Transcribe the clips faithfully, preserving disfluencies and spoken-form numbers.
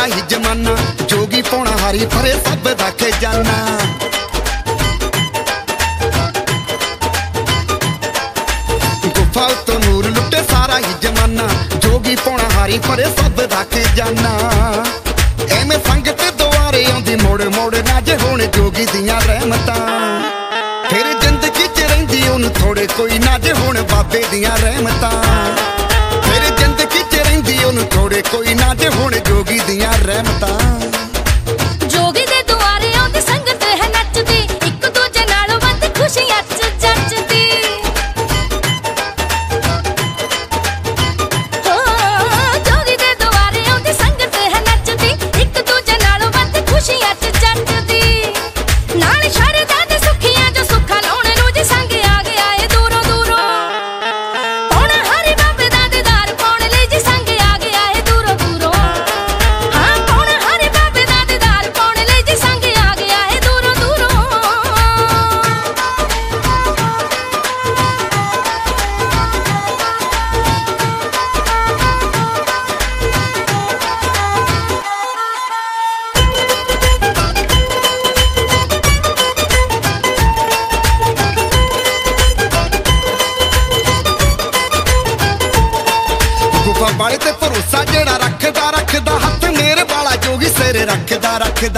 ही जमाना, जोगी पौना हारी फरे सब दा खजाना। गुफा तो नूर लुटे सारा ही जमाना, जोगी पौना हारी फरे सब दा खजाना। एवें संगत दुआरे आउंदी मोड़ मोड़ नाजे होण जोगी दियां रहमतां, फिर जिंदगी च रहिंदी ओनू थोड़े कोई नाजे होण बाबे दियां रहमतां। फिर जिंदगी च रहिंदी ओनू थोड़े कोई नाजे होण जोगी दियां रहमतां। जोगी दे दुआरे आउंदी संगत है नचदी, इक दूजे नाल वध खुशियां च जचदी। हो जोगी दे दुआरे आउंदी संगत है नचदी, इक दूजे नाल वध खुशियां च जचदी। नाल शरदा दे सुखियां जो सुखा लाउण नूं जे संग आ गया ए दूरों दूरों। पौना हरि बाबे दा दीदार पाउण लई जे संग आ गया ए दूरों दूरों। हां पौना हरि बाबे दा दीदार पाउण लई जे संग आ गया ए दूरों दूरों। गुफा वाले ते भरोसा जेड़ा रखदा रखदा, हथ मेरे वाला जोगी सिर रखदा रखदा।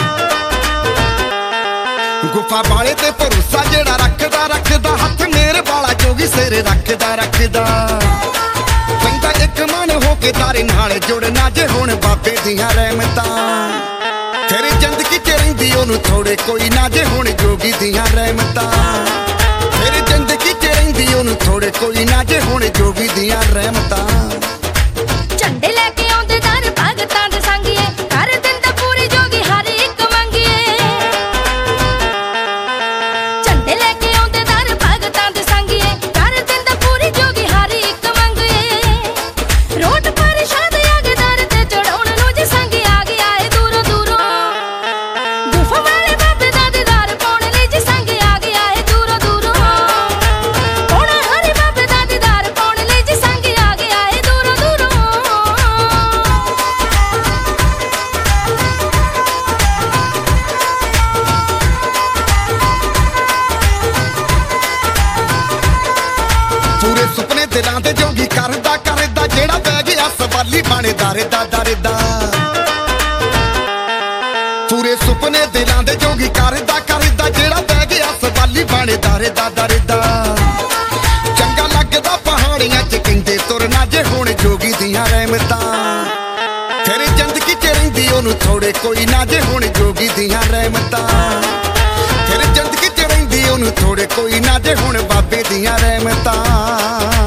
गुफा वाले ते भरोसा जेड़ा रखदा रखदा, हथ मेरे वाला जोगी सिर रखदा रखदा। बंदा एक मन होके तारे नाल जुड़ना जे होण बाबे दियां रहमतां, फिर जिंदगी च रहिंदी ओनू थोड़े कोई ना जे होण जोगी दियां रहमतां। फिर जिंदगी च रहिंदी ओनू थोड़े कोई ना जे होण जोगी दियां रहमतां। झंडे लेके आउंदे दर भगतां दे संगीए, कर दिंदा पूरी जोगी हर इक मंगीए। झंडे लेके आउंदे दर भगतां दे संगीए, कर दिंदा पूरी जोगी हर इक मंगीए। रोट परशाद आगे दर ते चढ़ाउण नूं जे संग आ गया ए दूरों दूरों। गुफा वाले बाबे दा दीदार पाउण लई जे संग आ गया ए दूरों दूरों। पौना हरि बाबे दा दीदार पाउण लई जे संग आ गया ए दूरों दूरों। पूरे सुपने दिलां दे जोगी करदा करदा, जेड़ा पै गया सवाली बने दारे दा दारे दा। पूरे सुपने दिलां दे जोगी करदा करदा, जेड़ा पै गया सवाली बने दारे दा दारे दा। चंगा लगदा पहाड़ियां च किंदे तुरना जे होण जोगी दियां रहमतां, फिर जिंदगी च रहिंदी ओनू थोड़े कोई ना जे होण जोगी दियां रहमतां। फिर जिंदगी च रहिंदी ओनू थोड़े कोई ना जे होण बाबे दियां रहमतां।